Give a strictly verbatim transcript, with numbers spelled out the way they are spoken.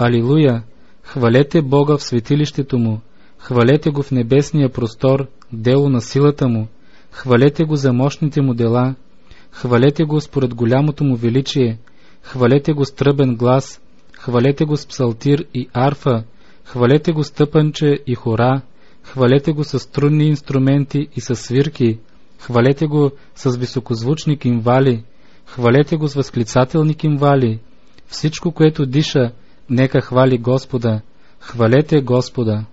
Алилуя! Хвалете Бога в светилището му, хвалете го в небесния простор, дело на силата му, хвалете го за мощните му дела, хвалете го според голямото му величие, хвалете го с тръбен глас, хвалете го с псалтир и арфа, хвалете го с тъпанче и хора, хвалете го с струнни инструменти и с свирки, хвалете го с високозвучни кимвали, хвалете го с възклицателни кимвали. Всичко, което диша, нека хвали Господа. Хвалете Господа.